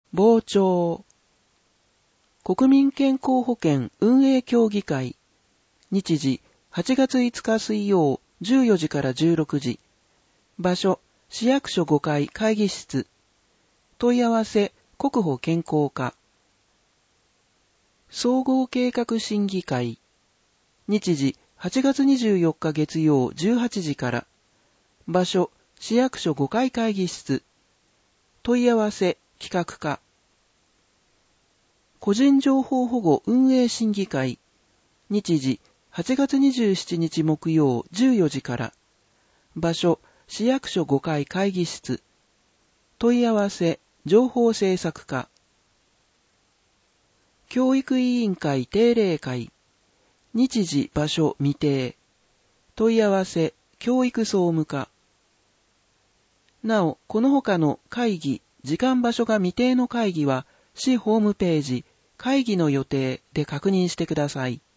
傍聴。国民健康保険運営協議会。日時、8月5日水曜、14時から16時。場所、市役所5階会議室。問い合わせ、国保健康課。総合計画審議会。日時、8月24日月曜18時から。場所、市役所5階会議室。問い合わせ、企画課。個人情報保護運営審議会。日時、8月27日木曜14時から。場所、市役所5階会議室。問い合わせ、情報政策課。教育委員会定例会。日時、場所未定。問い合わせ、教育総務課。なお、この他の会議、時間場所が未定の会議は、市ホームページ、会議の予定で確認してください。